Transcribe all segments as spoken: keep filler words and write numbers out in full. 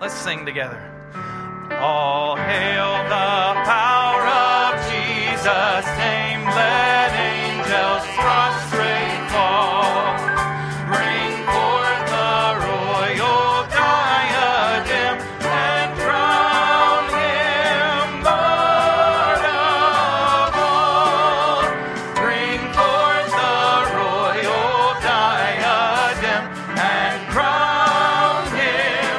Let's sing together. All hail the power of Jesus' name. Let angels prostrate fall. Bring forth the royal diadem and crown him Lord of all. Bring forth the royal diadem and crown him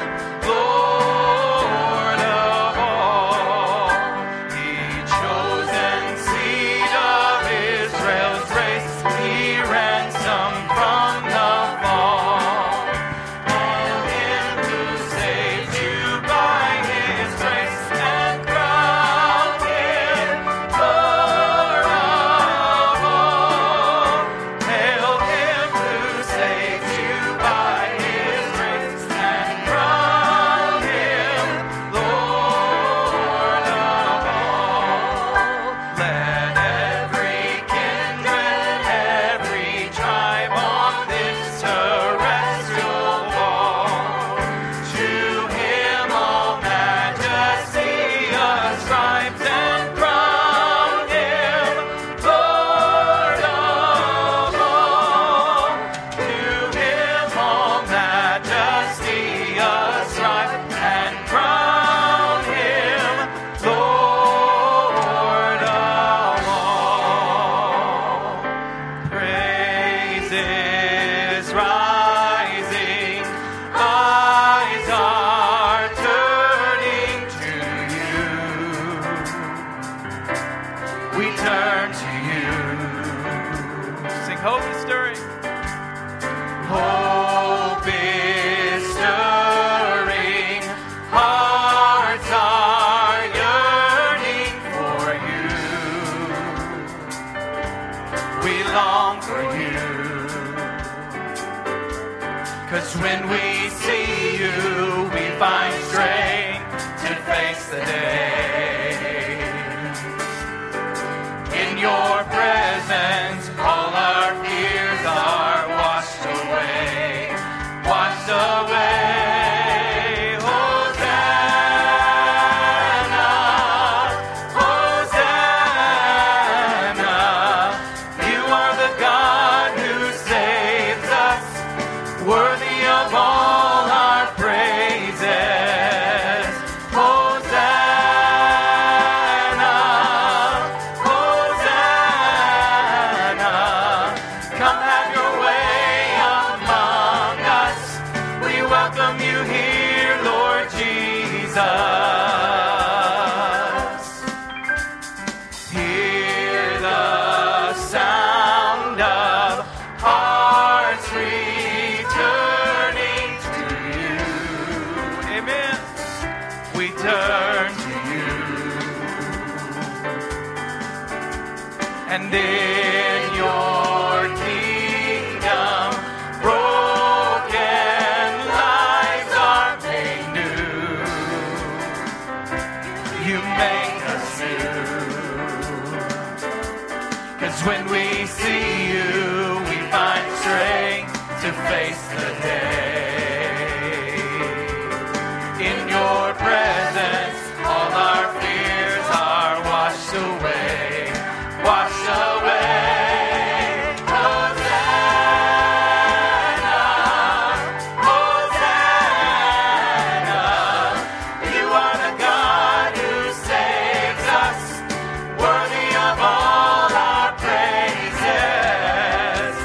Lord of all. He chosen seed of Israel's race, he ransomed from the fall. Hail him who saved you by his grace and crowned him Lord of all. Hail him who saved you by his grace and crowned him Lord of all. Let every kindred, every tribe on this terrestrial wall to him all majesty ascribes and crown him Lord of all. To him all majesty ascribe and crown him Lord of all. Praises rising, eyes are turning to you. We turn to you. Sing hope is stirring. Hope is stirring. Hearts are yearning for you. We long for you. 'Cause when we see you, we find strength to face the day. In your presence, all our fears are washed away, washed away. Hosanna, Hosanna. You are the God who saves us, worthy of all our praises. Hosanna, Hosanna. Come have your way among us. We welcome you here, Lord Jesus. Hear the sound of hearts returning to you. Amen. We turn to you. And in your kingdom, broken lives are made new. You make us new. 'Cause when we see you, we find strength to face the day. In your presence, all our fears are washed away, washed away. Hosanna, Hosanna. You are the God who saves us, worthy of all our praises.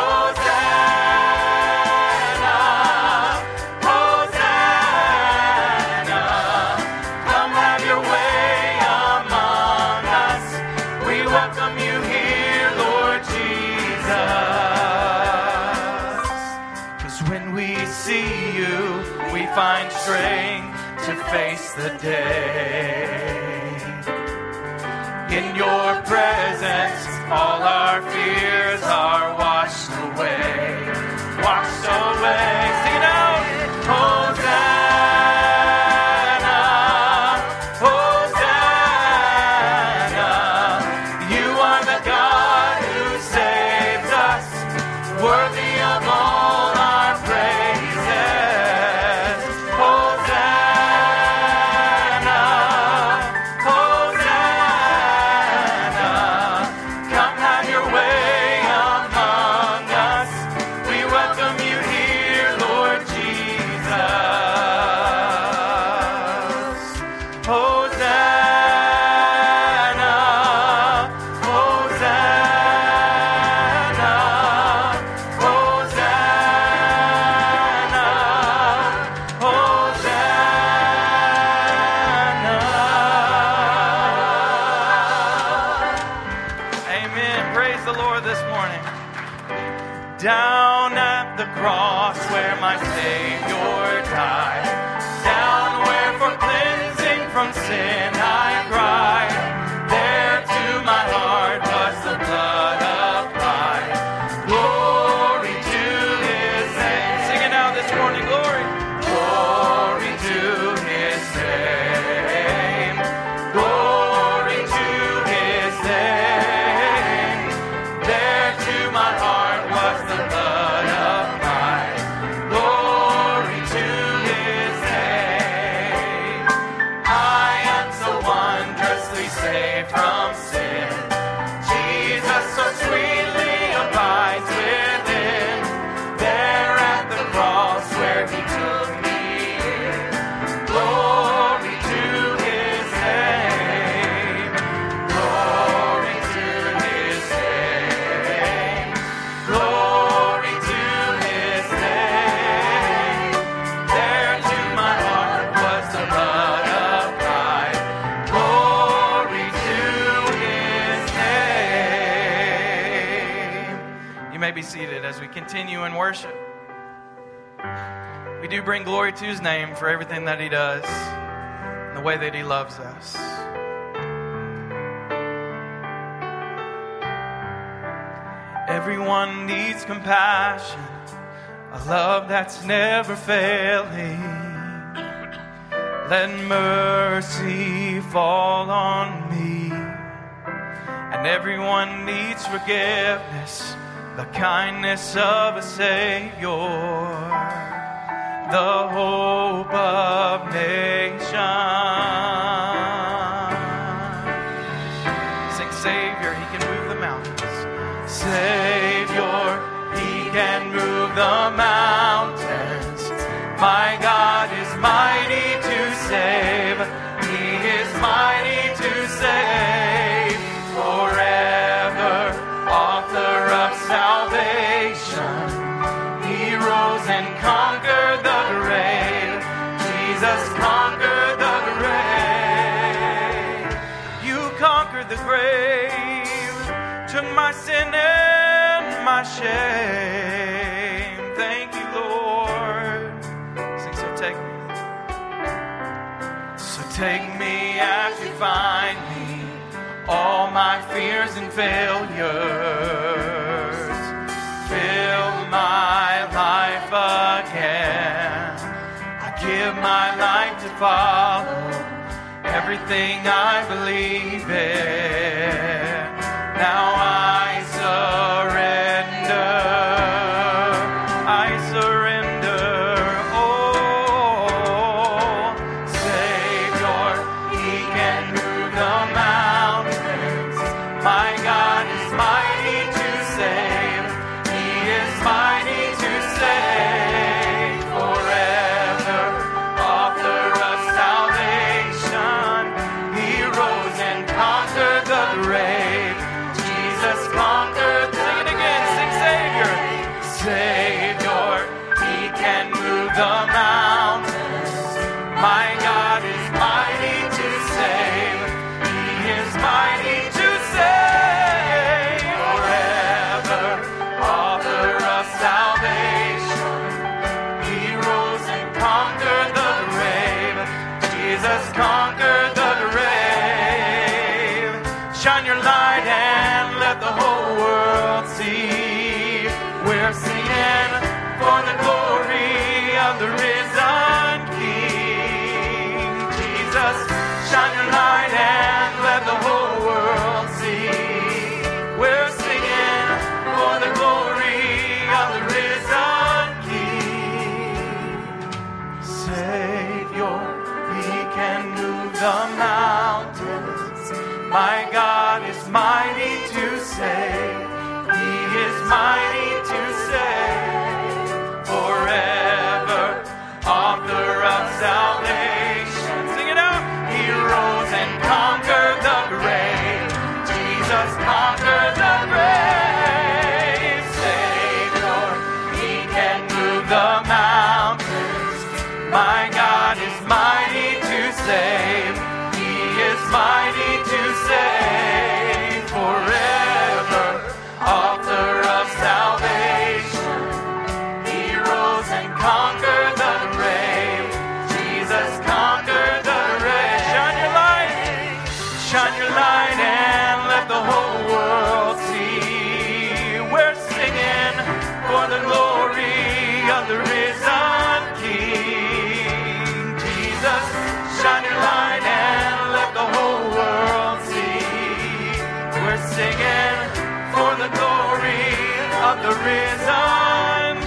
Hosanna, Hosanna. Come have your way among us. We welcome you here, Lord Jesus. 'Cause when we see you, we find strength to face the day. In your presence, all our fears are washed away, washed away. Sing it out. Hosanna, Hosanna. You are the God who saves us, worthy of all our praises. Hosanna. down at the cross where my Savior died, down where for cleansing from sin I cried, there to my heart was the blood applied. Glory to His name. Sing it out this morning, glory. Glory to His name. Glory to His name. There to my heart was the blood applied. Glory to His name. I am so wondrously saved from sin. Jesus so sweetly abides within. There at the cross where He took me in. Glory to His name. Glory to His name. Glory to His name. There to my heart was the blood applied. Glory to His name. You may be seated as we continue in worship. We do bring glory to His name for everything that He does and the way that He loves us. Everyone needs compassion, a love that's never failing. Let mercy fall on me. And everyone needs forgiveness, the kindness of a Savior, the hope of nations. Sing Savior, He can move the mountains. Savior, He can move the mountains. My God is mighty to save. He is mighty to save. Forever, author of salvation. He rose and conquered the grave. Jesus conquered the grave. You conquered the grave, took my sin and my shame. Thank you, Lord. Sing, so take me. So take me as you find me, all my fears and failures. Fill my life again. I give my life to follow everything I believe in. Now I surrender. I surrender. Oh, Savior, He can move the mountains. My God is mighty to save. He is mighty to save. Forever, author of salvation. He rose and conquered the grave. Jesus conquered. Sing it again. Sing Savior. Savior, He can move the mountains. My God is mighty to save. He is mighty to save. Forever, author of salvation. He rose and conquered the grave. Jesus conquered the grave. Shine your light and let the whole world see. We're singing for the glory of the risen King. Jesus, shine your light and let the whole world see. We're singing for the glory of the risen King. Savior, He can move the mountains. My God is mighty to save. He is mighty to save. Forever, author of salvation. Sing it out. He rose and conquered the grave. Jesus conquered the grave. Savior, He can move the mountains. My God is mighty to save. He is mighty to save. Forever, author of salvation. let the whole world see. We're singing for the glory of the risen King. Jesus, shine your light and let the whole world see. We're singing for the glory of the risen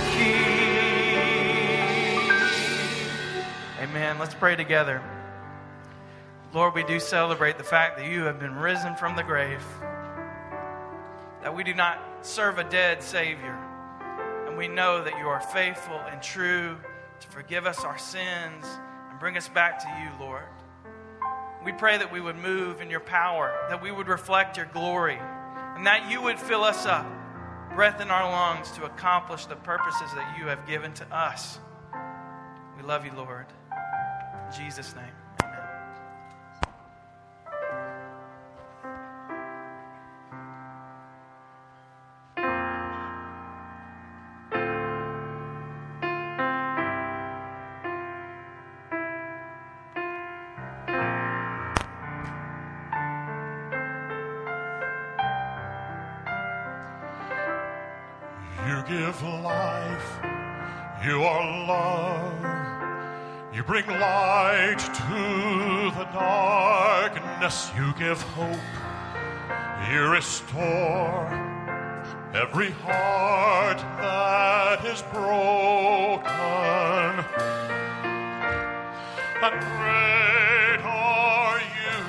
King. Amen. Let's pray together. Lord, we do celebrate the fact that you have been risen from the grave, that we do not serve a dead Savior, and we know that you are faithful and true to forgive us our sins and bring us back to you, Lord. We pray that we would move in your power, that we would reflect your glory, and that you would fill us up, breath in our lungs, to accomplish the purposes that you have given to us. We love you, Lord. In Jesus' name. You give life, you are love, you bring light to the darkness, you give hope, you restore every heart that is broken. And great are you,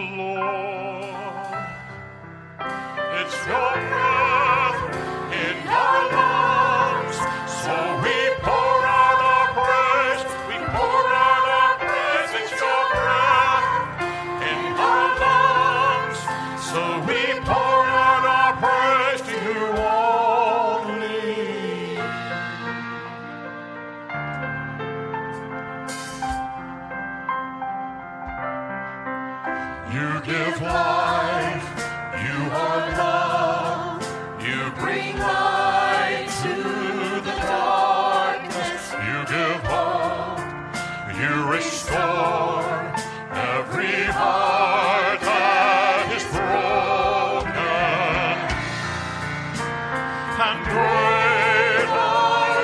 Lord. It's your breath in our lungs, so we pour out our praise, we pour out our praise. It's your breath in our lungs, so we pour out our praise to you only. You give life, you are love, you bring light to the darkness, you give hope, you restore every heart that is broken. And great are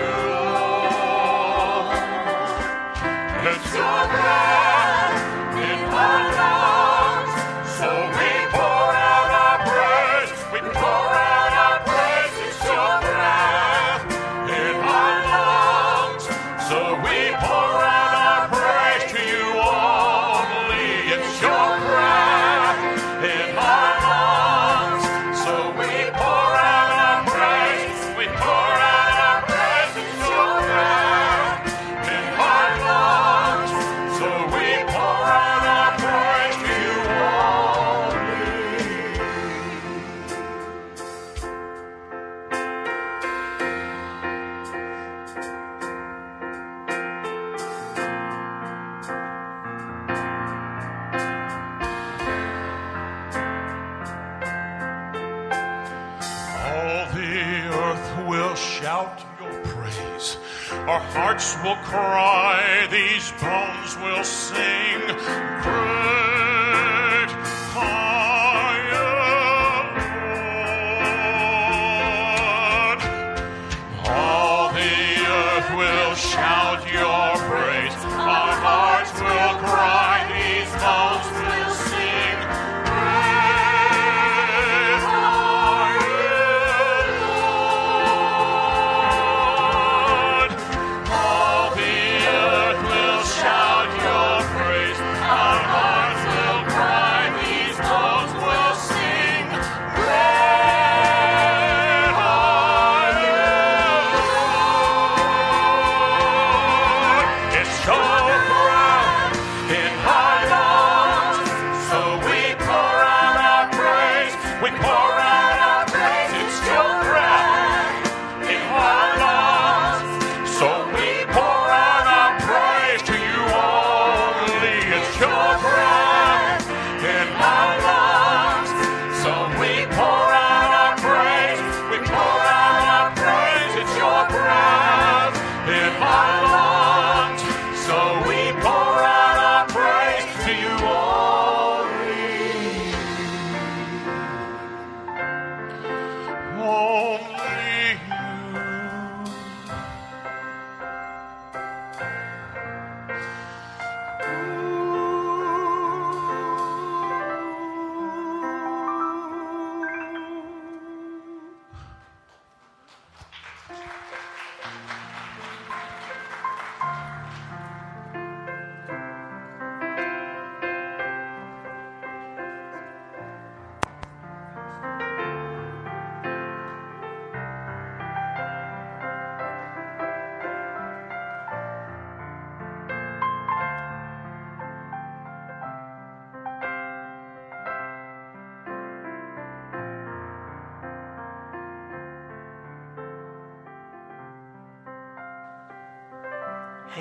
you, Lord. It's your breath in our lungs, so we pour out our praise, we pour out our praise. It's your breath in our lungs, so we pour out our praise to you only. It's your breath in our lungs, so we pour out our praise, we pour out our praise. It's your breath in our lungs, so we pour out our praise to you only. All the earth will shout your praise. Our hearts will cry, these bones will sing. Great are you, Lord. All the earth will shout your praise. Our hearts will cry, these bones will sing. Great are you, Lord. All the earth will shout your praise. Our hearts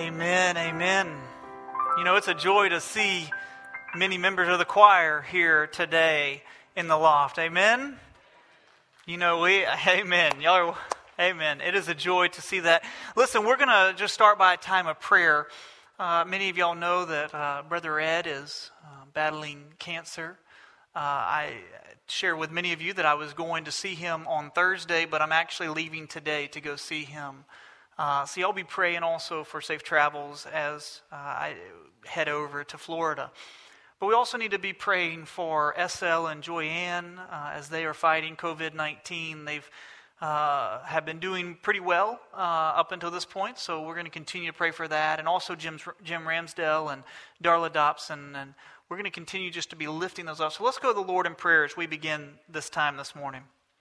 Amen, amen. You know, it's a joy to see many members of the choir here today in the loft. Amen? You know, we, amen. Y'all are, amen. It is a joy to see that. Listen, we're going to just start by a time of prayer. Uh, many of y'all know that uh, Brother Ed is uh, battling cancer. Uh, I shared with many of you that I was going to see him on Thursday, but I'm actually leaving today to go see him. Uh, so y'all be praying also for safe travels as uh, I head over to Florida. But we also need to be praying for S L and Joyanne uh, as they are fighting covid nineteen. They've uh, have been doing pretty well uh, up until this point, so we're going to continue to pray for that. And also Jim, Jim Ramsdell and Darla Dobson, and we're going to continue just to be lifting those up. So let's go to the Lord in prayer as we begin this time this morning.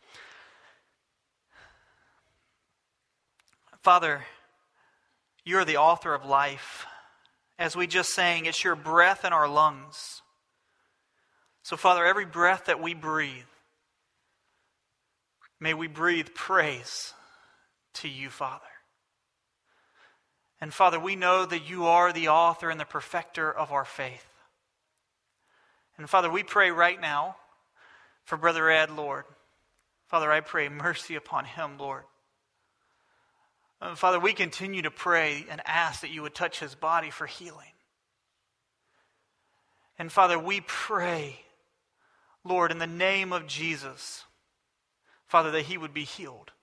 Father, you're the author of life. As we just sang, it's your breath in our lungs. So, Father, every breath that we breathe, may we breathe praise to you, Father. And, Father, we know that you are the author and the perfecter of our faith. And, Father, we pray right now for Brother Ed, Lord. Father, I pray mercy upon him, Lord. Uh, Father, we continue to pray and ask that you would touch his body for healing. And Father, we pray, Lord, in the name of Jesus, Father, that he would be healed.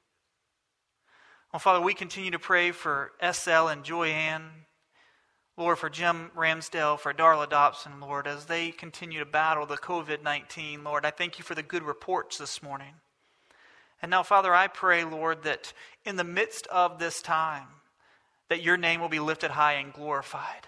Well, Father, we continue to pray for S L and Joyanne, Lord, for Jim Ramsdell, for Darla Dobson, Lord, as they continue to battle the covid nineteen, Lord. I thank you for the good reports this morning. And now, Father, I pray, Lord, that in the midst of this time, that your name will be lifted high and glorified.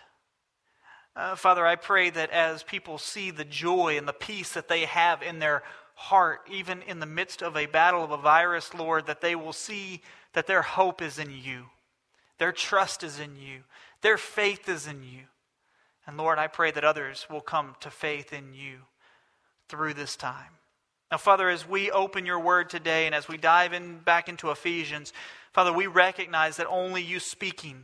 Uh, Father, I pray that as people see the joy and the peace that they have in their heart, even in the midst of a battle of a virus, Lord, that they will see that their hope is in you. Their trust is in you. Their faith is in you. And Lord, I pray that others will come to faith in you through this time. Now, Father, as we open your word today and as we dive in back into Ephesians, Father, we recognize that only you speaking,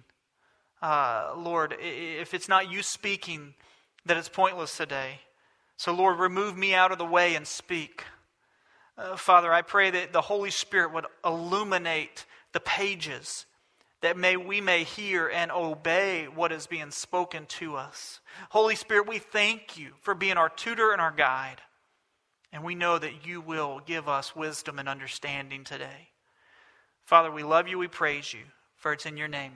uh, Lord, if it's not you speaking, that it's pointless today. So, Lord, remove me out of the way and speak. Uh, Father, I pray that the Holy Spirit would illuminate the pages, that may we may hear and obey what is being spoken to us. Holy Spirit, we thank you for being our tutor and our guide. And we know that you will give us wisdom and understanding today. Father, we love you, we praise you, for it's in your name.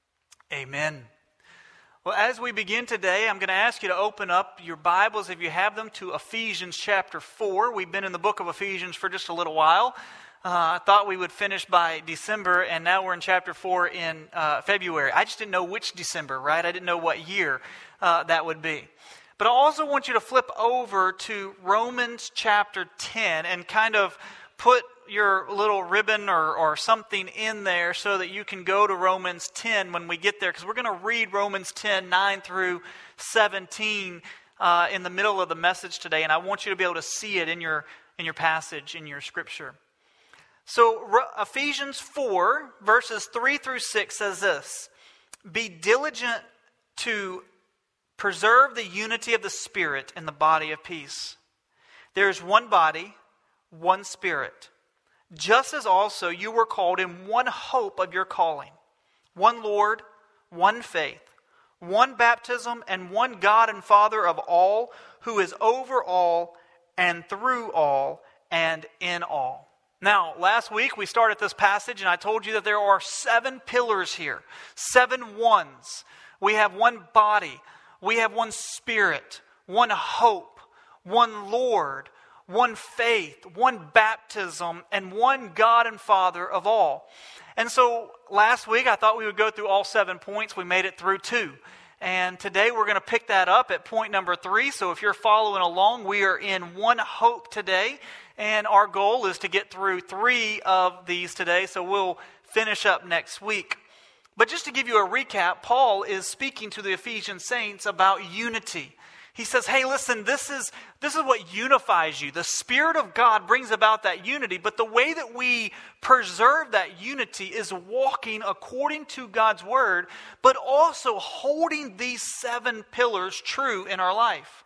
Amen. Well, as we begin today, I'm going to ask you to open up your Bibles, if you have them, to Ephesians chapter four. We've been in the book of Ephesians for just a little while. Uh, I thought we would finish by December, and now we're in chapter four in uh, February. I just didn't know which December, right? I didn't know what year uh, that would be. But I also want you to flip over to Romans chapter ten and kind of put your little ribbon or, or something in there so that you can go to Romans ten when we get there. Because we're going to read Romans ten, nine through seventeen uh, in the middle of the message today. And I want you to be able to see it in your, in your passage, in your scripture. So Ephesians four, verses three through six says this: Be diligent to preserve the unity of the Spirit in the body of peace. There is one body, one Spirit, just as also you were called in one hope of your calling, one Lord, one faith, one baptism, and one God and Father of all, who is over all and through all and in all. Now, last week we started this passage and I told you that there are seven pillars here, seven ones. We have one body. We have one Spirit, one hope, one Lord, one faith, one baptism, and one God and Father of all. And so last week I thought we would go through all seven points. We made it through two. And today we're going to pick that up at point number three. So if you're following along, we are in one hope today. And our goal is to get through three of these today. So we'll finish up next week. But just to give you a recap, Paul is speaking to the Ephesian saints about unity. He says, hey, listen, this is, this is what unifies you. The Spirit of God brings about that unity, but the way that we preserve that unity is walking according to God's Word, but also holding these seven pillars true in our life.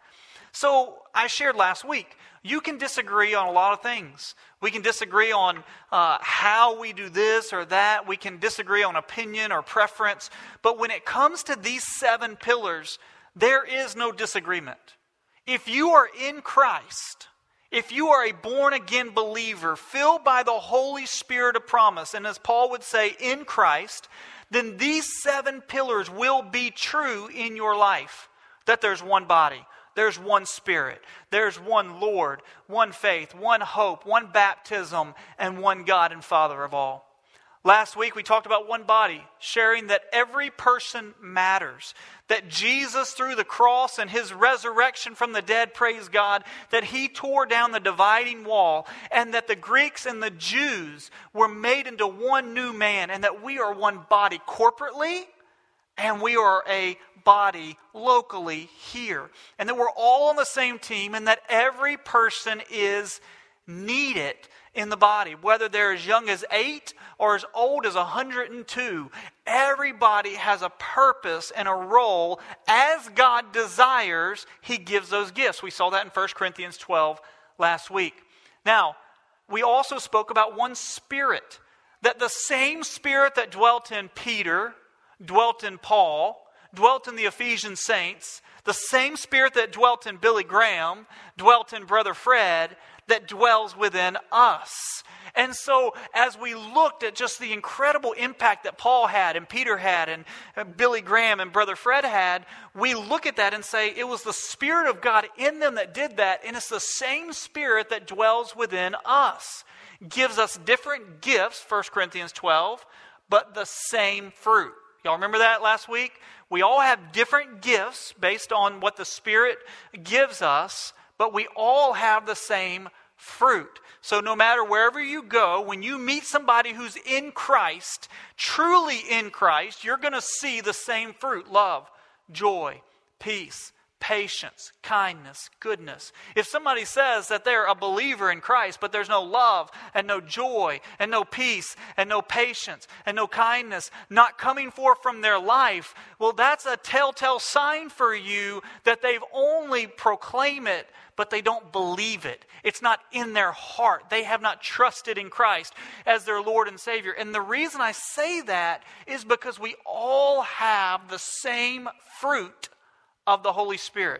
So I shared last week, you can disagree on a lot of things. We can disagree on uh, how we do this or that. We can disagree on opinion or preference. But when it comes to these seven pillars, there is no disagreement. If you are in Christ, if you are a born-again believer, filled by the Holy Spirit of promise, and as Paul would say, in Christ, then these seven pillars will be true in your life. That there's one body, there's one Spirit, there's one Lord, one faith, one hope, one baptism, and one God and Father of all. Last week we talked about one body, sharing that every person matters. That Jesus through the cross and His resurrection from the dead, praise God, that He tore down the dividing wall, and that the Greeks and the Jews were made into one new man, and that we are one body corporately, and we are a body locally here. And that we're all on the same team, and that every person is needed in the body, whether they're as young as eight or as old as one hundred two. Everybody has a purpose and a role. As God desires, He gives those gifts. We saw that in First Corinthians twelve last week. Now, we also spoke about one Spirit, that the same Spirit that dwelt in Peter, dwelt in Paul, dwelt in the Ephesian saints, the same Spirit that dwelt in Billy Graham, dwelt in Brother Fred, that dwells within us. And so as we looked at just the incredible impact that Paul had and Peter had and Billy Graham and Brother Fred had, we look at that and say it was the Spirit of God in them that did that, and it's the same Spirit that dwells within us. Gives us different gifts, First Corinthians twelve, but the same fruit. Y'all remember that last week? We all have different gifts based on what the Spirit gives us, but we all have the same fruit. So no matter wherever you go, when you meet somebody who's in Christ, truly in Christ, you're going to see the same fruit: love, joy, peace, patience, kindness, goodness. If somebody says that they're a believer in Christ, but there's no love and no joy and no peace and no patience and no kindness not coming forth from their life, well, that's a telltale sign for you that they've only proclaimed it, but they don't believe it. It's not in their heart. They have not trusted in Christ as their Lord and Savior. And the reason I say that is because we all have the same fruit of the Holy Spirit.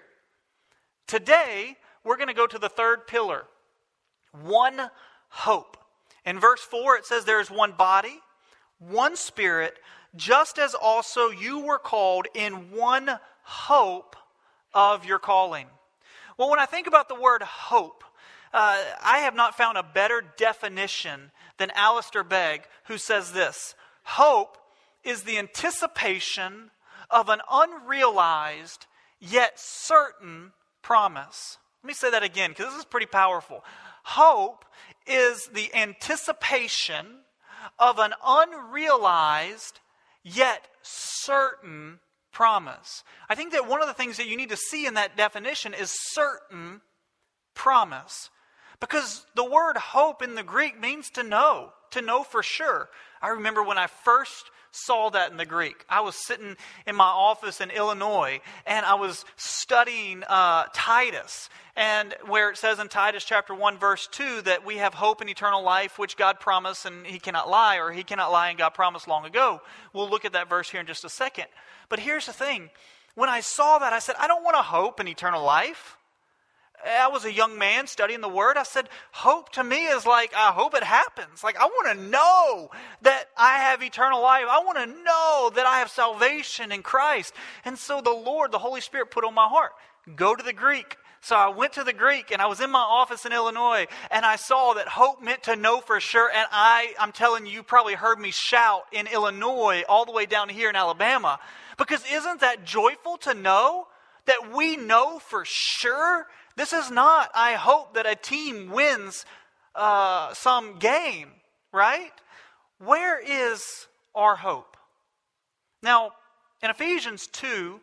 Today, we're going to go to the third pillar, one hope. In verse four, it says there is one body, one Spirit, just as also you were called in one hope of your calling. Well, when I think about the word hope, uh, I have not found a better definition than Alistair Begg, who says this: hope is the anticipation of an unrealized yet certain promise. Let me say that again, because this is pretty powerful. Hope is the anticipation of an unrealized yet certain promise. I think that one of the things that you need to see in that definition is certain promise. Because the word hope in the Greek means to know, to know for sure. I remember when I first saw that in the Greek. I was sitting in my office in Illinois, and I was studying uh, Titus, and where it says in Titus chapter one, verse two, that we have hope in eternal life, which God promised, and He cannot lie, or He cannot lie and God promised long ago. We'll look at that verse here in just a second. But here's the thing. When I saw that, I said, I don't want to hope in eternal life. I was a young man studying the Word. I said, hope to me is like, I hope it happens. Like, I want to know that I have eternal life. I want to know that I have salvation in Christ. And so the Lord, the Holy Spirit, put on my heart, go to the Greek. So I went to the Greek, and I was in my office in Illinois, and I saw that hope meant to know for sure. And I, I'm telling you, you probably heard me shout in Illinois all the way down here in Alabama. Because isn't that joyful to know that we know for sure? This is not, I hope, that a team wins uh, some game, right? Where is our hope? Now, in Ephesians two,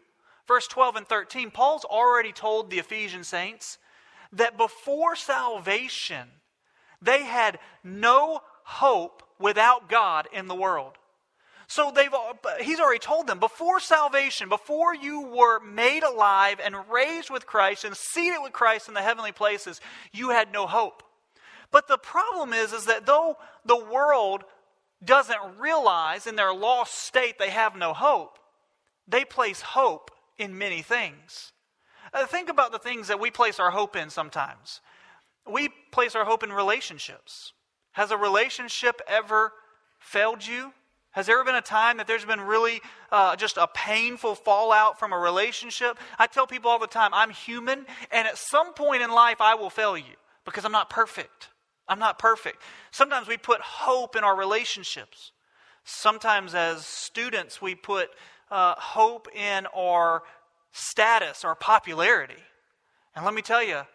Verse twelve and thirteen, Paul's already told the Ephesian saints that before salvation, they had no hope without God in the world. So they've he's already told them, before salvation, before you were made alive and raised with Christ and seated with Christ in the heavenly places, you had no hope. But the problem is, is that though the world doesn't realize in their lost state they have no hope, they place hope in many things. Uh, think about the things that we place our hope in sometimes. We place our hope in relationships. Has a relationship ever failed you? Has there ever been a time that there's been really uh, just a painful fallout from a relationship? I tell people all the time, I'm human, and at some point in life I will fail you because I'm not perfect. I'm not perfect. Sometimes we put hope in our relationships. Sometimes as students we put uh, hope in our status, our popularity. And let me tell you,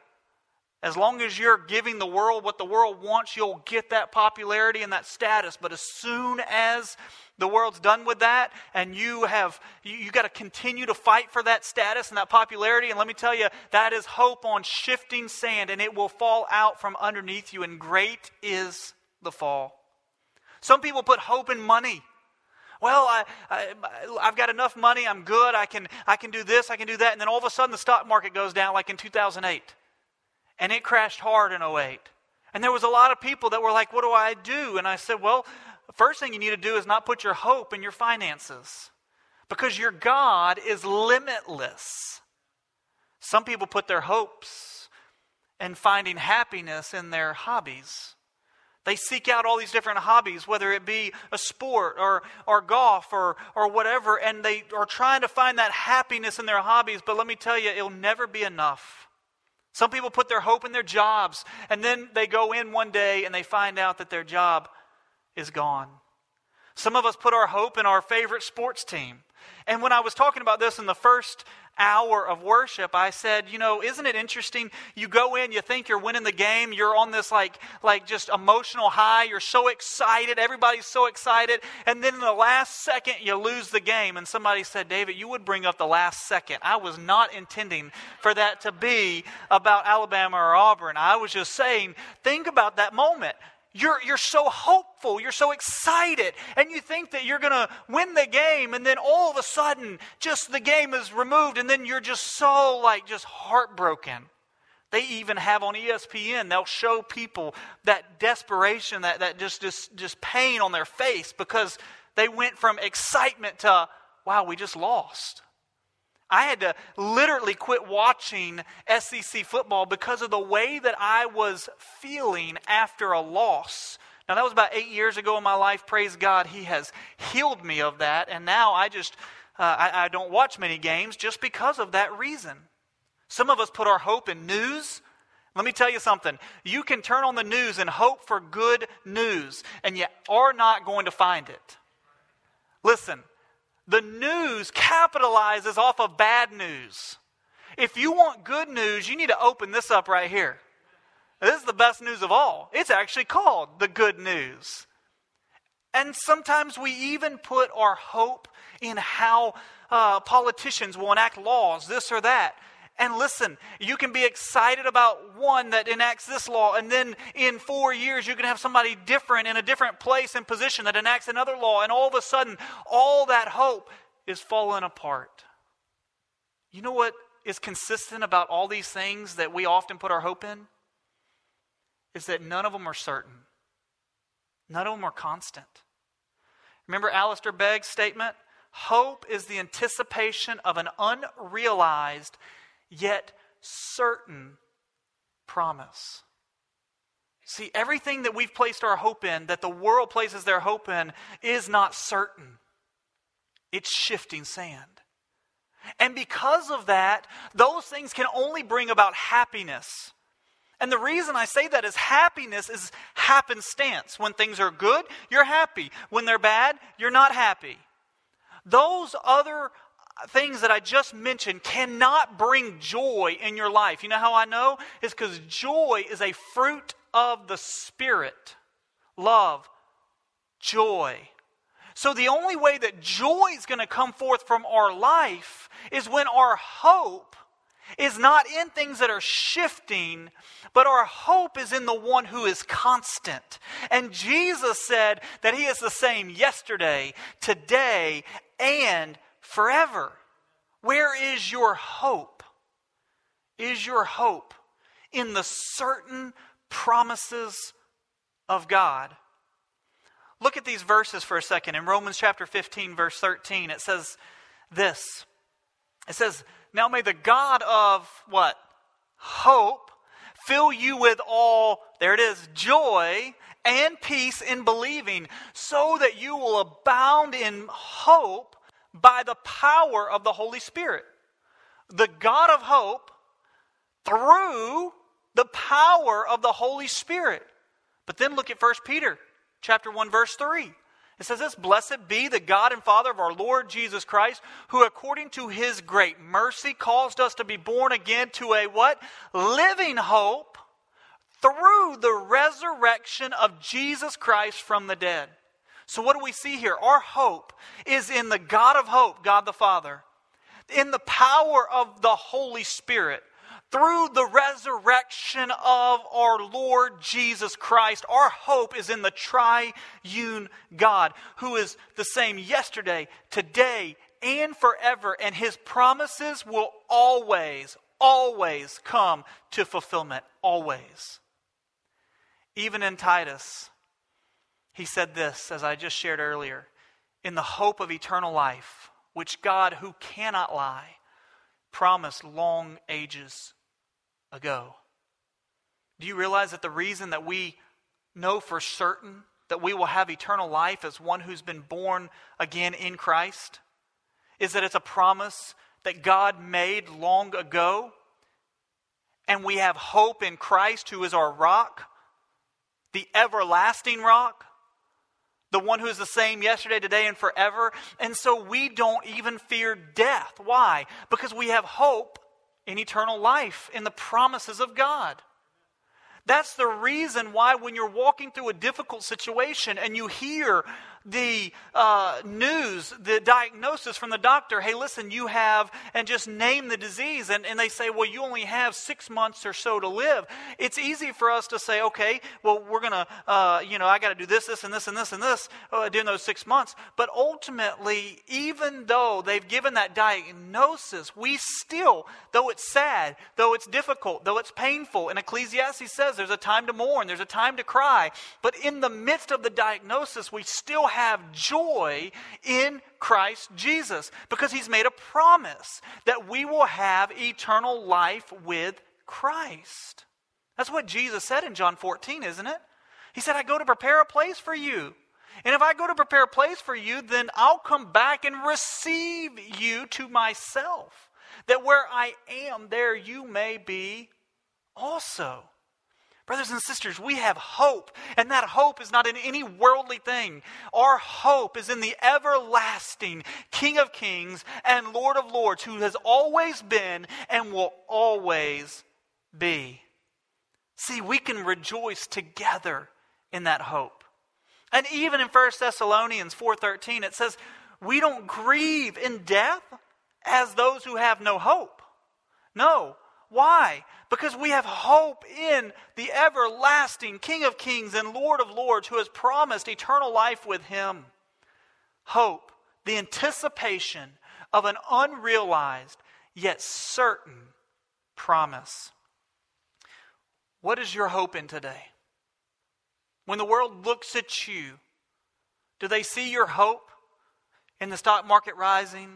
as long as you're giving the world what the world wants, you'll get that popularity and that status. But as soon as the world's done with that, and you have you, you got to continue to fight for that status and that popularity, and let me tell you, that is hope on shifting sand, and it will fall out from underneath you, and great is the fall. Some people put hope in money. Well, I, I, I've got enough money, I'm good, I can I can do this, I can do that, and then all of a sudden the stock market goes down like in two thousand eight. And it crashed hard in oh eight. And there was a lot of people that were like, what do I do? And I said, well, the first thing you need to do is not put your hope in your finances. Because your God is limitless. Some people put their hopes in finding happiness in their hobbies. They seek out all these different hobbies, whether it be a sport or, or golf or, or whatever, and they are trying to find that happiness in their hobbies. But let me tell you, it'll never be enough. Some people put their hope in their jobs, and then they go in one day and they find out that their job is gone. Some of us put our hope in our favorite sports team. And when I was talking about this in the first hour of worship, I said, you know, isn't it interesting? You go in, you think you're winning the game, you're on this like, like just emotional high, you're so excited, everybody's so excited, and then in the last second you lose the game. And somebody said, David, you would bring up the last second. I was not intending for that to be about Alabama or Auburn. I was just saying, think about that moment. You're, you're so hopeful, you're so excited, and you think that you're going to win the game, and then all of a sudden, just the game is removed, and then you're just so, like, just heartbroken. They even have on E S P N, they'll show people that desperation, that, that just, just, just pain on their face, because they went from excitement to, wow, we just lost. I had to literally quit watching S E C football because of the way that I was feeling after a loss. Now, that was about eight years ago in my life. Praise God, He has healed me of that. And now I just, uh, I, I don't watch many games just because of that reason. Some of us put our hope in news. Let me tell you something. You can turn on the news and hope for good news, and you are not going to find it. Listen. The news capitalizes off of bad news. If you want good news, you need to open this up right here. This is the best news of all. It's actually called the good news. And sometimes we even put our hope in how uh, politicians will enact laws, this or that. And listen, you can be excited about one that enacts this law, and then in four years you can have somebody different in a different place and position that enacts another law, and all of a sudden, all that hope is falling apart. You know what is consistent about all these things that we often put our hope in? Is that none of them are certain. None of them are constant. Remember Alistair Begg's statement? Hope is the anticipation of an unrealized yet certain promise. See, everything that we've placed our hope in, that the world places their hope in, is not certain. It's shifting sand. And because of that, those things can only bring about happiness. And the reason I say that is happiness is happenstance. When things are good, you're happy. When they're bad, you're not happy. Those other things that I just mentioned cannot bring joy in your life. You know how I know? It's because joy is a fruit of the Spirit. Love, joy. So the only way that joy is going to come forth from our life is when our hope is not in things that are shifting, but our hope is in the one who is constant. And Jesus said that he is the same yesterday, today, and forever. Where is your hope? Is your hope in the certain promises of God? Look at these verses for a second. In Romans chapter fifteen, verse thirteen, it says this. It says, now may the God of what? Hope fill you with all, there it is, joy and peace in believing, so that you will abound in hope by the power of the Holy Spirit. The God of hope through the power of the Holy Spirit. But then look at First Peter chapter one, verse three. It says this, blessed be the God and Father of our Lord Jesus Christ, who according to his great mercy caused us to be born again to a what? Living hope through the resurrection of Jesus Christ from the dead. So what do we see here? Our hope is in the God of hope, God the Father, in the power of the Holy Spirit, through the resurrection of our Lord Jesus Christ. Our hope is in the triune God, who is the same yesterday, today, and forever. And his promises will always, always come to fulfillment. Always. Even in Titus, he said this, as I just shared earlier, in the hope of eternal life, which God, who cannot lie, promised long ages ago. Do you realize that the reason that we know for certain that we will have eternal life as one who's been born again in Christ is that it's a promise that God made long ago, and we have hope in Christ, who is our rock, the everlasting rock, the one who is the same yesterday, today, and forever. And so we don't even fear death. Why? Because we have hope in eternal life, in the promises of God. That's the reason why when you're walking through a difficult situation and you hear the uh, news, the diagnosis from the doctor, hey, listen, you have, and just name the disease, and, and they say, well, you only have six months or so to live. It's easy for us to say, okay, well, we're going to, uh, you know, I got to do this, this, and this, and this, and this uh, during those six months. But ultimately, even though they've given that diagnosis, we still, though it's sad, though it's difficult, though it's painful, and Ecclesiastes says there's a time to mourn, there's a time to cry, but in the midst of the diagnosis, we still have joy in Christ Jesus, because he's made a promise that we will have eternal life with Christ. That's what Jesus said in John fourteen, isn't it? He said, I go to prepare a place for you. And if I go to prepare a place for you, then I'll come back and receive you to myself, that where I am, there you may be also. Brothers and sisters, we have hope, and that hope is not in any worldly thing. Our hope is in the everlasting King of Kings and Lord of Lords, who has always been and will always be. See, we can rejoice together in that hope. And even in First Thessalonians four thirteen, it says, we don't grieve in death as those who have no hope. No. Why? Because we have hope in the everlasting King of Kings and Lord of Lords, who has promised eternal life with him. Hope, the anticipation of an unrealized yet certain promise. What is your hope in today? When the world looks at you, do they see your hope in the stock market rising,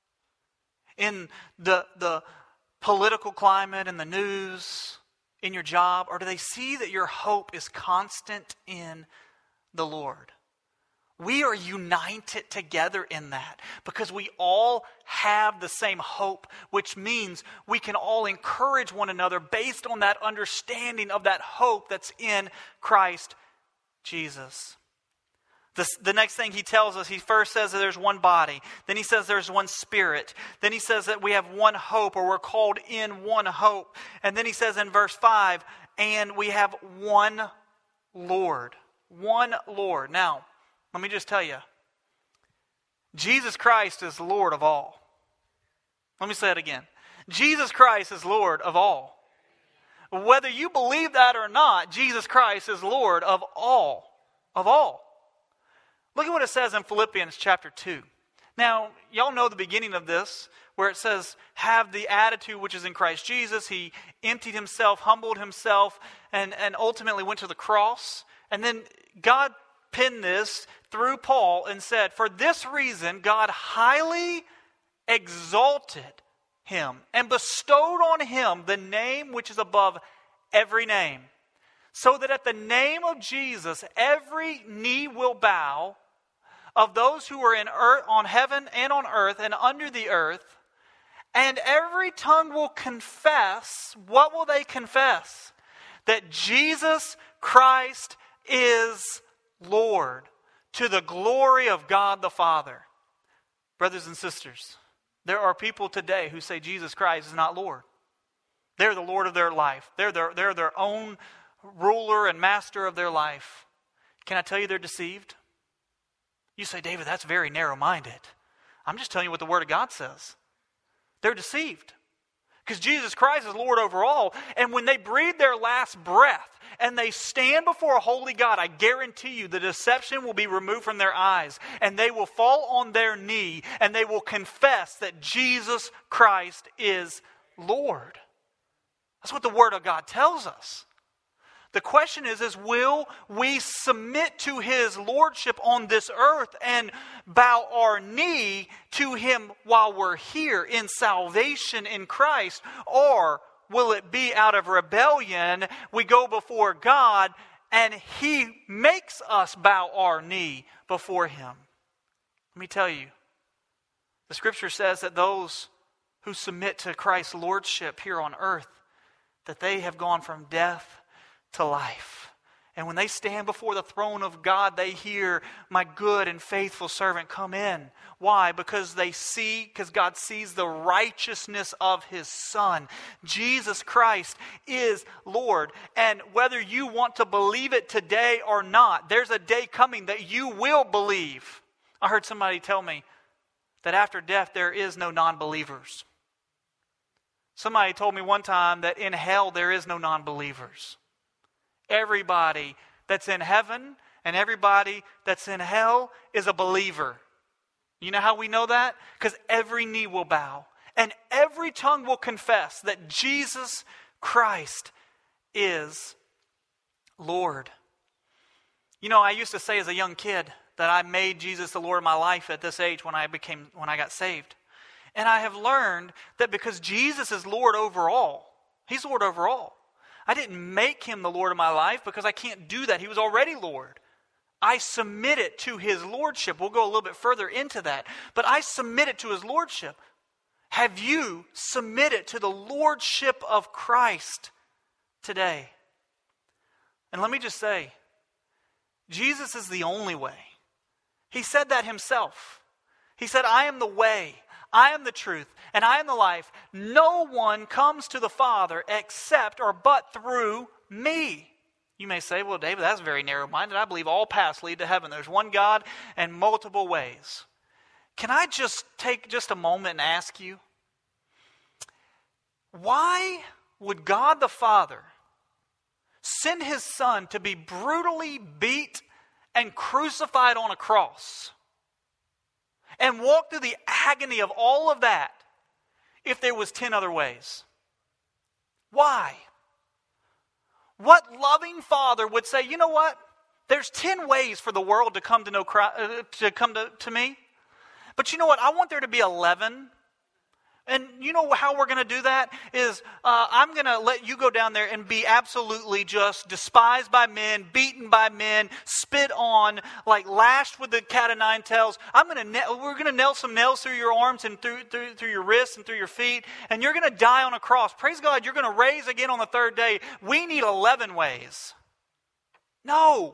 in the the political climate and the news, in your job? Or do they see that your hope is constant in the Lord? We are united together in that because we all have the same hope, which means we can all encourage one another based on that understanding of that hope that's in Christ Jesus. The, the next thing he tells us, he first says that there's one body. Then he says there's one spirit. Then he says that we have one hope, or we're called in one hope. And then he says in verse five, and we have one Lord. One Lord. Now, let me just tell you, Jesus Christ is Lord of all. Let me say it again. Jesus Christ is Lord of all. Whether you believe that or not, Jesus Christ is Lord of all. Of all. Look at what it says in Philippians chapter two. Now, y'all know the beginning of this, where it says, have the attitude which is in Christ Jesus. He emptied himself, humbled himself, and, and ultimately went to the cross. And then God penned this through Paul and said, for this reason, God highly exalted him and bestowed on him the name which is above every name, so that at the name of Jesus, every knee will bow, of those who are in earth, on heaven and on earth and under the earth, and every tongue will confess. What will they confess? That Jesus Christ is Lord, to the glory of God the Father. Brothers and sisters, there are people today who say Jesus Christ is not Lord. They're the Lord of their life. They're their, they're their own ruler and master of their life. Can I tell you they're deceived? You say, David, that's very narrow-minded. I'm just telling you what the Word of God says. They're deceived. Because Jesus Christ is Lord over all. And when they breathe their last breath and they stand before a holy God, I guarantee you the deception will be removed from their eyes. And they will fall on their knee and they will confess that Jesus Christ is Lord. That's what the Word of God tells us. The question is, is will we submit to His Lordship on this earth and bow our knee to Him while we're here in salvation in Christ? Or will it be out of rebellion, we go before God and He makes us bow our knee before Him? Let me tell you, the Scripture says that those who submit to Christ's Lordship here on earth, that they have gone from death to life. And when they stand before the throne of God, they hear, my good and faithful servant, come in. Why? Because they see, because God sees the righteousness of His Son. Jesus Christ is Lord. And whether you want to believe it today or not, there's a day coming that you will believe. I heard somebody tell me that after death there is no non-believers. Somebody told me one time that in hell there is no non-believers. Everybody that's in heaven and everybody that's in hell is a believer. You know how we know that? Because every knee will bow and every tongue will confess that Jesus Christ is Lord. You know, I used to say as a young kid that I made Jesus the Lord of my life at this age when I became when I got saved. And I have learned that because Jesus is Lord over all, He's Lord over all. I didn't make Him the Lord of my life because I can't do that. He was already Lord. I submit it to His Lordship. We'll go a little bit further into that. But I submit it to His Lordship. Have you submitted to the Lordship of Christ today? And let me just say, Jesus is the only way. He said that Himself. He said, I am the way, I am the truth, and I am the life. No one comes to the Father except or but through me. You may say, well, David, that's very narrow-minded. I believe all paths lead to heaven. There's one God and multiple ways. Can I just take just a moment and ask you, why would God the Father send His Son to be brutally beat and crucified on a cross and walk through the agony of all of that if there was ten other ways? Why? What loving father would say, you know what? There's ten ways for the world to come to know Christ, uh, to come to, to me. But you know what? I want there to be eleven. And you know how we're going to do that? Is uh, I'm going to let you go down there and be absolutely just despised by men, beaten by men, spit on, like lashed with the cat of nine tails. I'm going to na- we're going to nail some nails through your arms and through, through through your wrists and through your feet, and you're going to die on a cross. Praise God, you're going to raise again on the third day. We need eleven ways. No.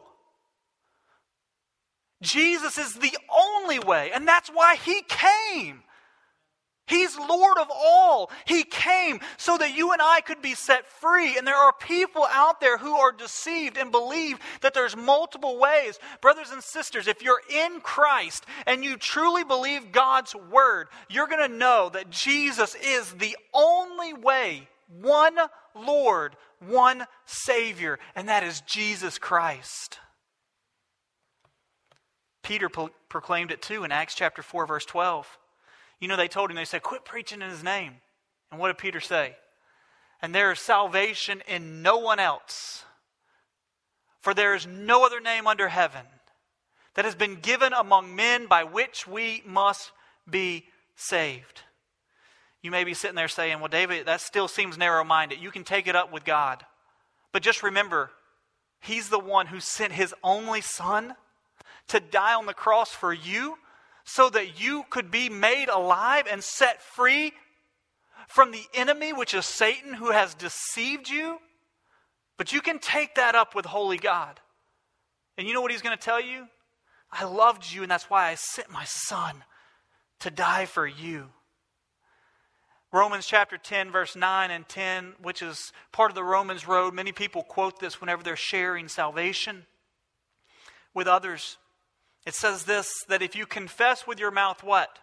Jesus is the only way, and that's why He came. He's Lord of all. He came so that you and I could be set free. And there are people out there who are deceived and believe that there's multiple ways. Brothers and sisters, if you're in Christ and you truly believe God's word, you're going to know that Jesus is the only way, one Lord, one Savior, and that is Jesus Christ. Peter pro- proclaimed it too in Acts chapter four, verse twelve. You know, they told him, they said, quit preaching in his name. And what did Peter say? And there is salvation in no one else. For there is no other name under heaven that has been given among men by which we must be saved. You may be sitting there saying, well, David, that still seems narrow-minded. You can take it up with God. But just remember, He's the one who sent His only Son to die on the cross for you, so that you could be made alive and set free from the enemy, which is Satan, who has deceived you. But you can take that up with holy God. And you know what He's going to tell you? I loved you, and that's why I sent my Son to die for you. Romans chapter ten, verse nine and ten, which is part of the Romans road. Many people quote this whenever they're sharing salvation with others. It says this, that if you confess with your mouth what?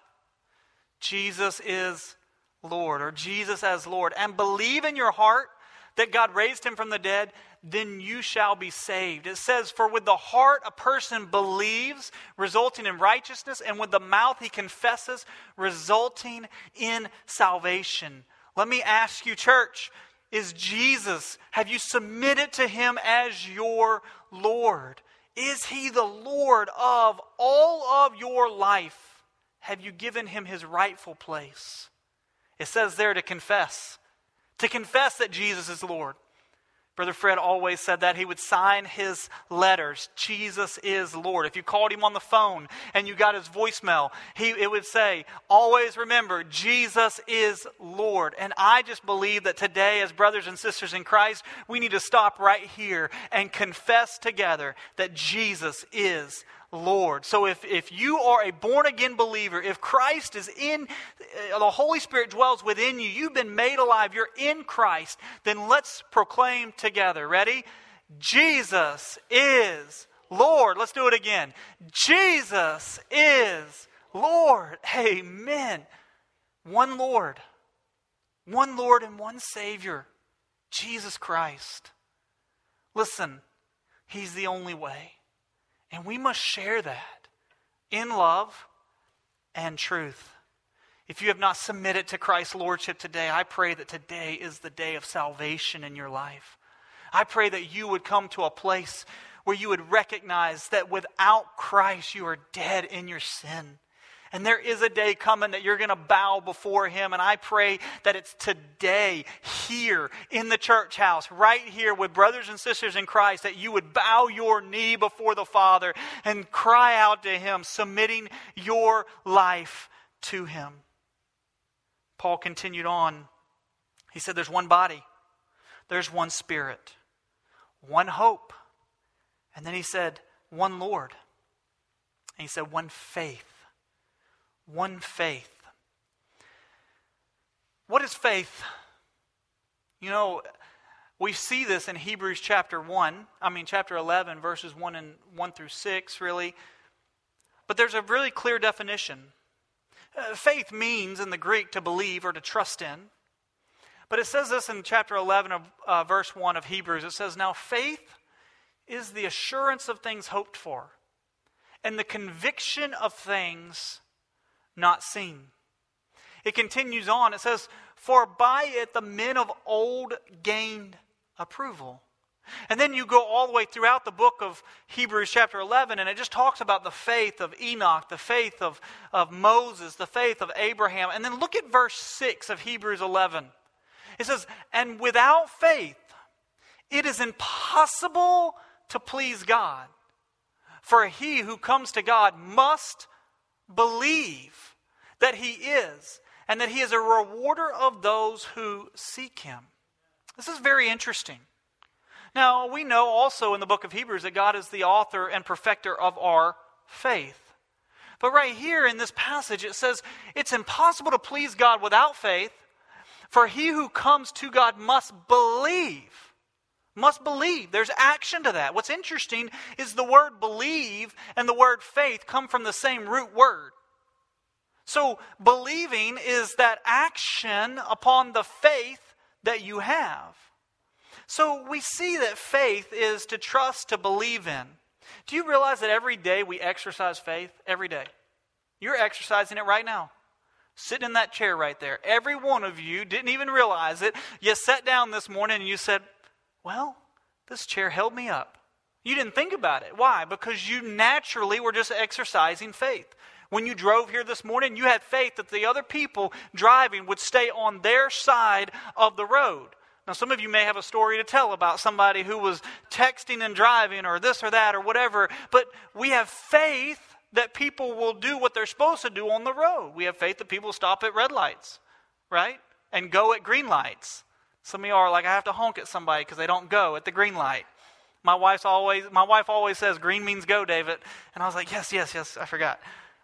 Jesus is Lord, or Jesus as Lord, and believe in your heart that God raised Him from the dead, then you shall be saved. It says, for with the heart a person believes, resulting in righteousness, and with the mouth he confesses, resulting in salvation. Let me ask you, church, is Jesus, have you submitted to Him as your Lord? Is He the Lord of all of your life? Have you given Him His rightful place? It says there to confess. To confess that Jesus is Lord. Brother Fred always said that. He would sign his letters, Jesus is Lord. If you called him on the phone and you got his voicemail, he it would say, always remember, Jesus is Lord. And I just believe that today, as brothers and sisters in Christ, we need to stop right here and confess together that Jesus is Lord. So if, if you are a born-again believer, if Christ is in, uh, the Holy Spirit dwells within you, you've been made alive, you're in Christ, then let's proclaim together. Ready? Jesus is Lord. Let's do it again. Jesus is Lord. Amen. One Lord. One Lord and one Savior. Jesus Christ. Listen, He's the only way. And we must share that in love and truth. If you have not submitted to Christ's Lordship today, I pray that today is the day of salvation in your life. I pray that you would come to a place where you would recognize that without Christ you are dead in your sin. And there is a day coming that you're going to bow before Him. And I pray that it's today, here in the church house, right here with brothers and sisters in Christ, that you would bow your knee before the Father and cry out to Him, submitting your life to Him. Paul continued on. He said there's one body, there's one Spirit, one hope. And then he said one Lord. And he said one faith. One faith. What is faith? You know, we see this in Hebrews chapter one. I mean, chapter eleven, verses one and one through six, really. But there's a really clear definition. Uh, faith means in the Greek to believe or to trust in. But it says this in chapter eleven of uh, verse one of Hebrews. It says, now faith is the assurance of things hoped for, and the conviction of things not seen. It continues on. It says, for by it the men of old gained approval. And then you go all the way throughout the book of Hebrews chapter eleven, and it just talks about the faith of Enoch, the faith of, of Moses, the faith of Abraham. And then look at verse six of Hebrews eleven. It says, and without faith it is impossible to please God. For he who comes to God must believe that He is, and that He is a rewarder of those who seek Him. This is very interesting. Now, we know also in the book of Hebrews that God is the author and perfecter of our faith. But right here in this passage, it says, it's impossible to please God without faith, for he who comes to God must believe. Must believe. There's action to that. What's interesting is the word believe and the word faith come from the same root word. So believing is that action upon the faith that you have. So we see that faith is to trust, to believe in. Do you realize that every day we exercise faith? Every day. You're exercising it right now. Sitting in that chair right there. Every one of you didn't even realize it. You sat down this morning and you said, well, this chair held me up. You didn't think about it. Why? Because you naturally were just exercising faith. When you drove here this morning, you had faith that the other people driving would stay on their side of the road. Now, some of you may have a story to tell about somebody who was texting and driving or this or that or whatever, but we have faith that people will do what they're supposed to do on the road. We have faith that people stop at red lights, right? And go at green lights. Some of you are like, I have to honk at somebody because they don't go at the green light. My wife's always, my wife always says, green means go, David. And I was like, yes, yes, yes, I forgot.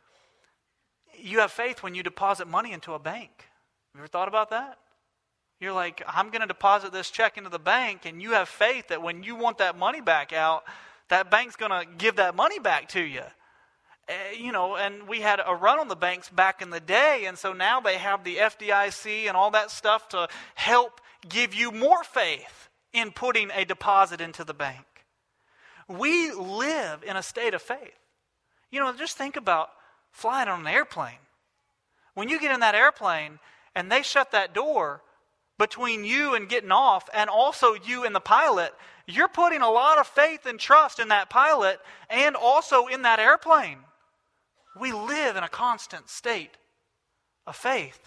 You have faith when you deposit money into a bank. You ever thought about that? You're like, I'm going to deposit this check into the bank, and you have faith that when you want that money back out, that bank's going to give that money back to you. Uh, you know, and we had a run on the banks back in the day, and so now they have the F D I C and all that stuff to help give you more faith in putting a deposit into the bank. We live in a state of faith. You know, just think about flying on an airplane. When you get in that airplane and they shut that door between you and getting off, and also you and the pilot, you're putting a lot of faith and trust in that pilot and also in that airplane. We live in a constant state of faith.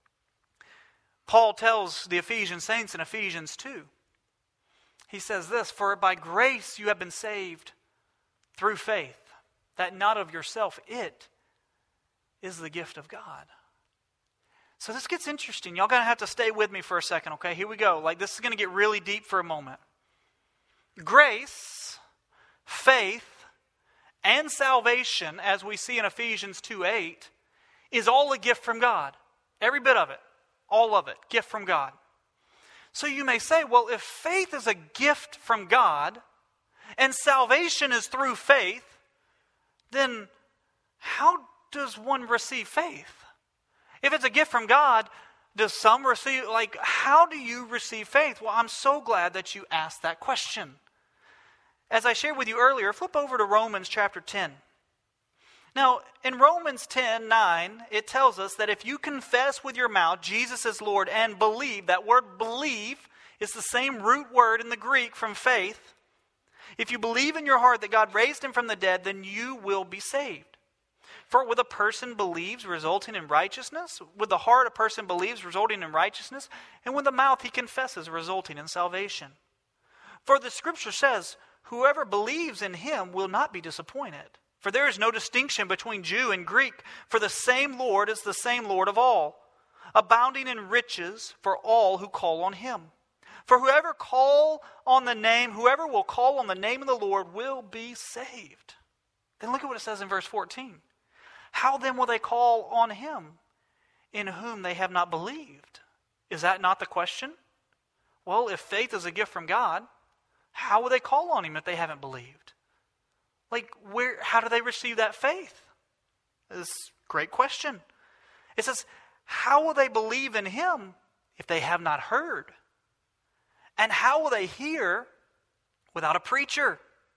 Paul tells the Ephesian saints in Ephesians two. He says this, for by grace you have been saved through faith, that not of yourself, it is the gift of God. So this gets interesting. Y'all going to have to stay with me for a second, okay? Here we go. Like, this is going to get really deep for a moment. Grace, faith, and salvation, as we see in Ephesians two eight, is all a gift from God. Every bit of it. All of it. Gift from God. So you may say, well, if faith is a gift from God, and salvation is through faith, then how does one receive faith? If it's a gift from God, does some receive, like, how do you receive faith? Well, I'm so glad that you asked that question. As I shared with you earlier, flip over to Romans chapter ten. Now, in Romans ten nine, it tells us that if you confess with your mouth Jesus is Lord and believe, that word believe is the same root word in the Greek from faith. If you believe in your heart that God raised him from the dead, then you will be saved. For with a person believes, resulting in righteousness. With the heart a person believes, resulting in righteousness. And with the mouth he confesses, resulting in salvation. For the scripture says, whoever believes in him will not be disappointed. For there is no distinction between Jew and Greek, for the same Lord is the same Lord of all, abounding in riches for all who call on him. For whoever call on the name, whoever will call on the name of the Lord will be saved. Then look at what it says in verse fourteen. How then will they call on him in whom they have not believed? Is that not the question? Well, if faith is a gift from God, how will they call on him if they haven't believed? Like, where? How do they receive that faith? This is a great question. It says, how will they believe in him if they have not heard? And how will they hear without a preacher?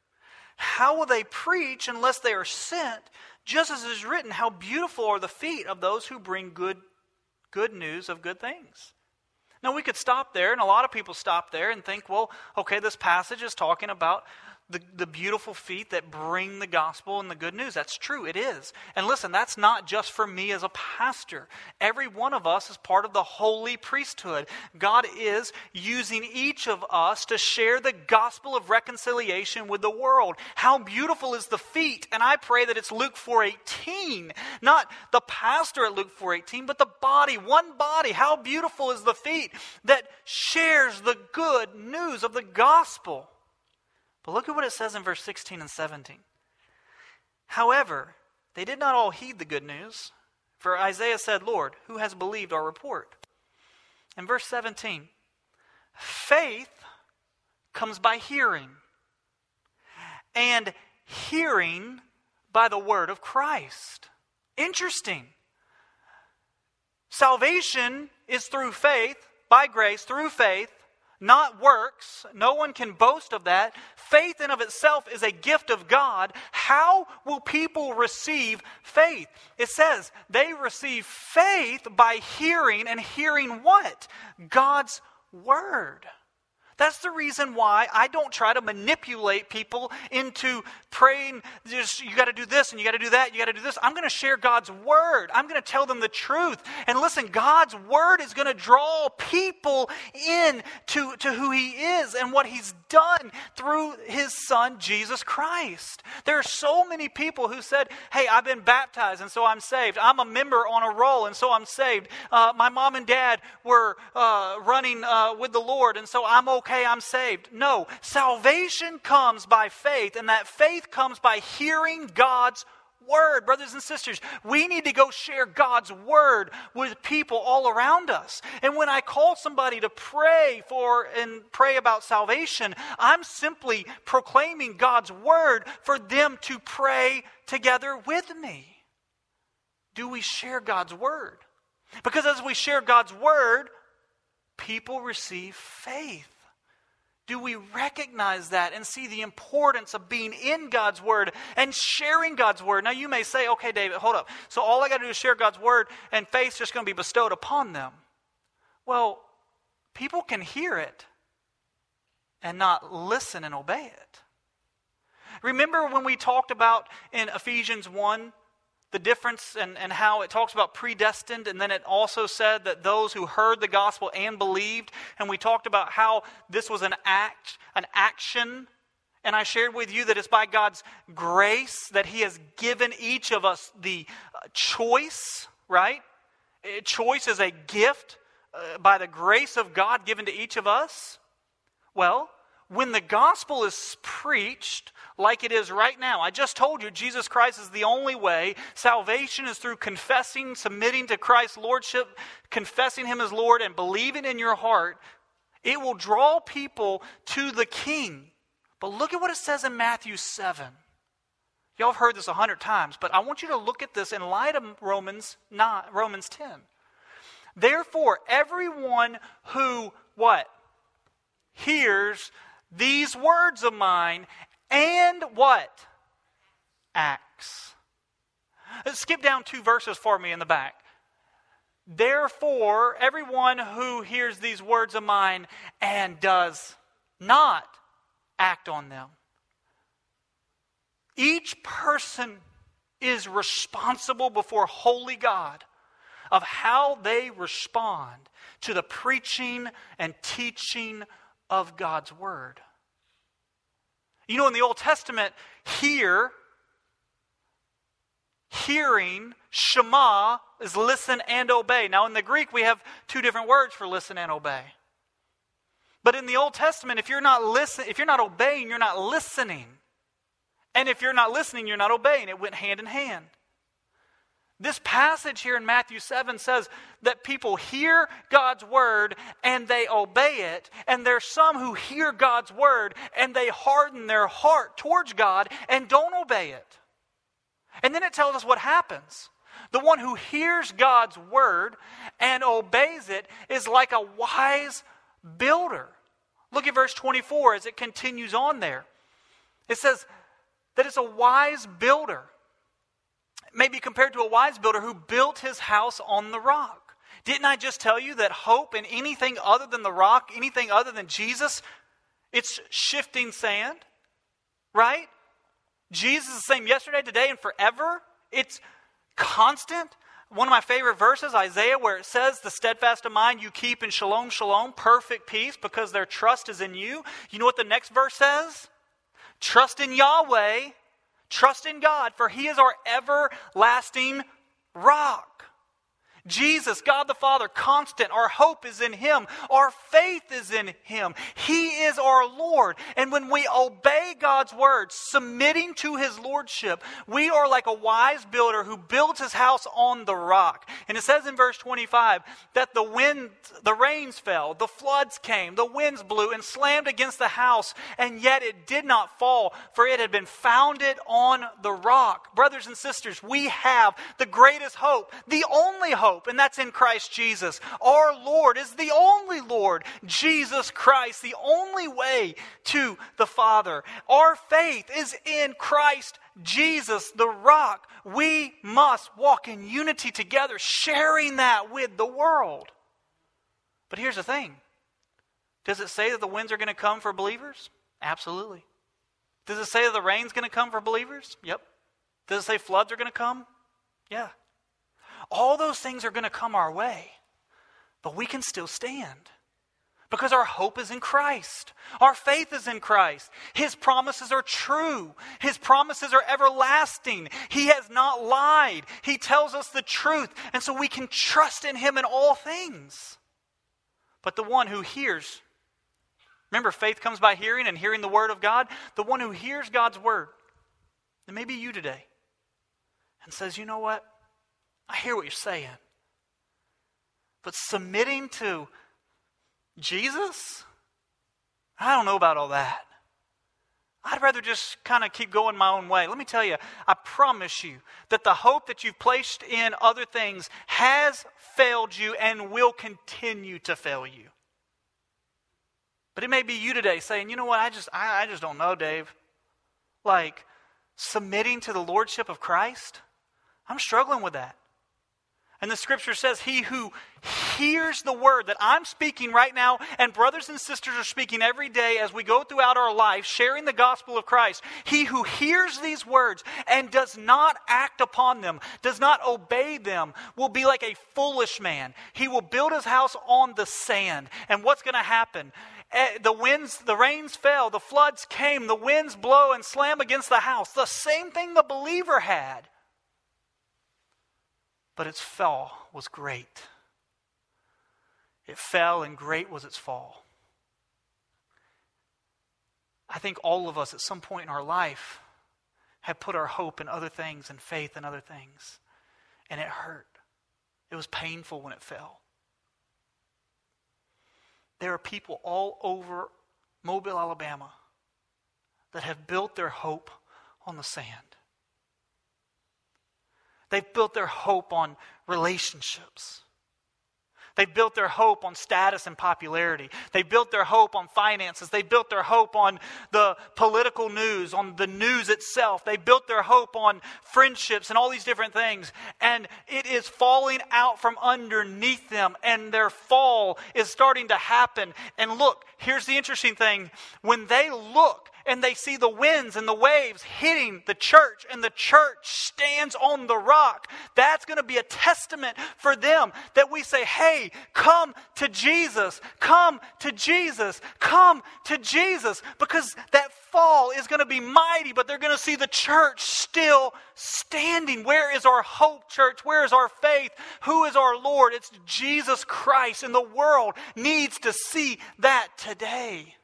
How will they preach unless they are sent? Just as it is written, how beautiful are the feet of those who bring good, good news of good things. Now, we could stop there, and a lot of people stop there and think, well, okay, this passage is talking about the, the beautiful feet that bring the gospel and the good news. That's true, it is. And listen, that's not just for me as a pastor. Every one of us is part of the holy priesthood. God is using each of us to share the gospel of reconciliation with the world. How beautiful is the feet? And I pray that it's Luke four eighteen, not the pastor at Luke four eighteen, but the body, one body. How beautiful is the feet that shares the good news of the gospel. But look at what it says in verse sixteen and seventeen. However, they did not all heed the good news. For Isaiah said, Lord, who has believed our report? In verse seventeen, faith comes by hearing, and hearing by the word of Christ. Interesting. Salvation is through faith, by grace, through faith, not works. No one can boast of that. Faith in of itself is a gift of God. How will people receive faith? It says they receive faith by hearing, and hearing what? God's word. That's the reason why I don't try to manipulate people into praying, just, you got to do this and you got to do that, you got to do this. I'm going to share God's word. I'm going to tell them the truth. And listen, God's word is going to draw people in to, to who He is and what He's done through His Son, Jesus Christ. There are so many people who said, hey, I've been baptized and so I'm saved. I'm a member on a roll and so I'm saved. Uh, my mom and dad were uh, running uh, with the Lord and so I'm okay. Okay, I'm saved. No, salvation comes by faith, and that faith comes by hearing God's word. Brothers and sisters, we need to go share God's word with people all around us. And when I call somebody to pray for and pray about salvation, I'm simply proclaiming God's word for them to pray together with me. Do we share God's word? Because as we share God's word, people receive faith. Do we recognize that and see the importance of being in God's word and sharing God's word? Now you may say, okay, David, hold up. So all I got to do is share God's word and faith's just going to be bestowed upon them. Well, people can hear it and not listen and obey it. Remember when we talked about in Ephesians one, the difference and, and how it talks about predestined, and then it also said that those who heard the gospel and believed, and we talked about how this was an act, an action, and I shared with you that it's by God's grace that He has given each of us the choice, right? Choice is a gift uh, by the grace of God given to each of us. Well, when the gospel is preached like it is right now, I just told you Jesus Christ is the only way. Salvation is through confessing, submitting to Christ's lordship, confessing Him as Lord, and believing in your heart. It will draw people to the King. But look at what it says in Matthew seven. Y'all have heard this a hundred times, but I want you to look at this in light of Romans nine, Romans ten. Therefore, everyone who, what? Hears these words of mine and what? Acts. Skip down two verses for me in the back. Therefore, everyone who hears these words of mine and does not act on them. Each person is responsible before holy God of how they respond to the preaching and teaching of God's word. You know, in the Old Testament, hear, hearing, Shema is listen and obey. Now in the Greek, we have two different words for listen and obey. But in the Old Testament, if you're not listen, if you're not obeying, you're not listening. And if you're not listening, you're not obeying. It went hand in hand. This passage here in Matthew seven says that people hear God's word and they obey it. And there's some who hear God's word and they harden their heart towards God and don't obey it. And then it tells us what happens. The one who hears God's word and obeys it is like a wise builder. Look at verse twenty-four as it continues on there. It says that it's a wise builder. May be compared to a wise builder who built his house on the rock. Didn't I just tell you that hope in anything other than the rock, anything other than Jesus, it's shifting sand, right? Jesus is the same yesterday, today, and forever. It's constant. One of my favorite verses, Isaiah, where it says, the steadfast of mind you keep in shalom, shalom, perfect peace, because their trust is in you. You know what the next verse says? Trust in Yahweh. Trust in God, for He is our everlasting rock. Jesus, God the Father, constant. Our hope is in Him. Our faith is in Him. He is our Lord. And when we obey God's word, submitting to His lordship, we are like a wise builder who builds his house on the rock. And it says in verse twenty-five that the wind, the rains fell, the floods came, the winds blew and slammed against the house, and yet it did not fall, for it had been founded on the rock. Brothers and sisters, we have the greatest hope, the only hope, and that's in Christ Jesus. Our Lord is the only Lord, Jesus Christ, the only way to the Father. Our faith is in Christ Jesus, the rock. We must walk in unity together, sharing that with the world. But here's the thing. Does it say that the winds are going to come for believers? Absolutely. Does it say that the rain's going to come for believers? Yep. Does it say floods are going to come? Yeah. All those things are going to come our way, but we can still stand because our hope is in Christ. Our faith is in Christ. His promises are true. His promises are everlasting. He has not lied. He tells us the truth, and so we can trust in Him in all things. But the one who hears, remember, faith comes by hearing, and hearing the word of God. The one who hears God's word, and maybe you today, and says, you know what? I hear what you're saying. But submitting to Jesus? I don't know about all that. I'd rather just kind of keep going my own way. Let me tell you, I promise you that the hope that you've placed in other things has failed you and will continue to fail you. But it may be you today saying, you know what, I just I, I just don't know, Dave. Like, submitting to the lordship of Christ? I'm struggling with that. And the scripture says, he who hears the word that I'm speaking right now, and brothers and sisters are speaking every day as we go throughout our life, sharing the gospel of Christ, he who hears these words and does not act upon them, does not obey them, will be like a foolish man. He will build his house on the sand. And what's going to happen? The winds, the rains fell, the floods came, the winds blow and slam against the house. The same thing the believer had. But its fall was great. It fell, and great was its fall. I think all of us at some point in our life have put our hope in other things and faith in other things. And it hurt. It was painful when it fell. There are people all over Mobile, Alabama, that have built their hope on the sand. They've built their hope on relationships. They've built their hope on status and popularity. They've built their hope on finances. They've built their hope on the political news, on the news itself. They built their hope on friendships and all these different things. And it is falling out from underneath them, and their fall is starting to happen. And look, here's the interesting thing. When they look and they see the winds and the waves hitting the church, and the church stands on the rock, that's going to be a testament for them that we say, hey, come to Jesus, come to Jesus, come to Jesus. Because that fall is going to be mighty, but they're going to see the church still standing. Where is our hope, church? Where is our faith? Who is our Lord? It's Jesus Christ, and the world needs to see that today.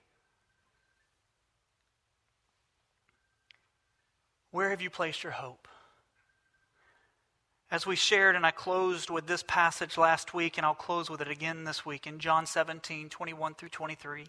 Where have you placed your hope? As we shared, and I closed with this passage last week, and I'll close with it again this week, in John seventeen, twenty-one through twenty-three.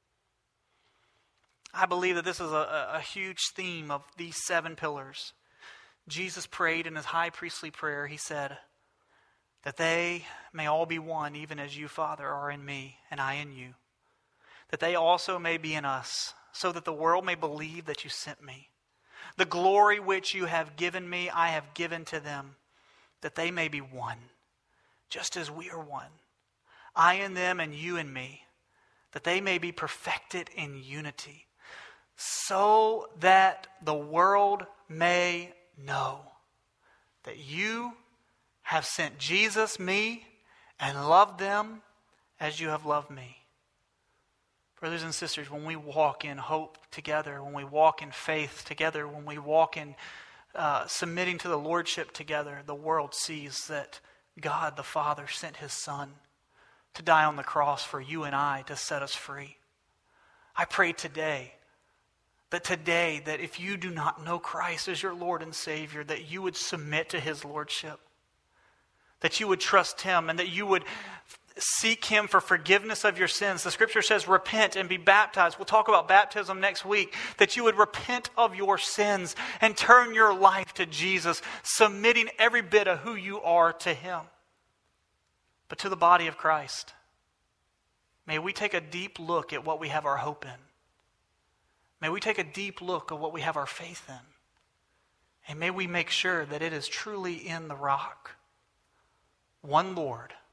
I believe that this is a, a huge theme of these seven pillars. Jesus prayed in his high priestly prayer. He said, that they may all be one, even as you, Father, are in me, and I in you. That they also may be in us, so that the world may believe that you sent me. The glory which you have given me, I have given to them, that they may be one, just as we are one. I in them and you in me, that they may be perfected in unity, so that the world may know that you have sent Jesus, me, and loved them as you have loved me. Brothers and sisters, when we walk in hope together, when we walk in faith together, when we walk in uh, submitting to the Lordship together, the world sees that God the Father sent his Son to die on the cross for you and I to set us free. I pray today that today, that if you do not know Christ as your Lord and Savior, that you would submit to his lordship, that you would trust him, and that you would seek him for forgiveness of your sins. The scripture says, repent and be baptized. We'll talk about baptism next week. That you would repent of your sins and turn your life to Jesus, submitting every bit of who you are to him. But to the body of Christ, may we take a deep look at what we have our hope in. May we take a deep look at what we have our faith in. And may we make sure that it is truly in the rock. One Lord,